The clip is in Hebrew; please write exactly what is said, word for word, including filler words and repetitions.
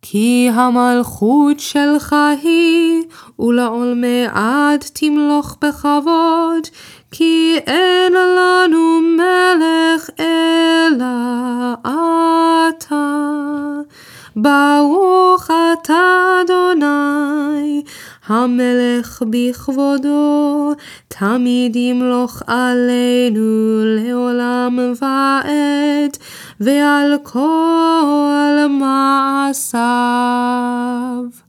כי המלכות שלך היא, ולעולמי עד תמלוך בכבוד, כי אין לנו מלך אלא אתה. ברוך אתה אדוני, המלך בכבודו, תמיד ימלוך עלינו לעולם ועד, ועל כל מעשיו.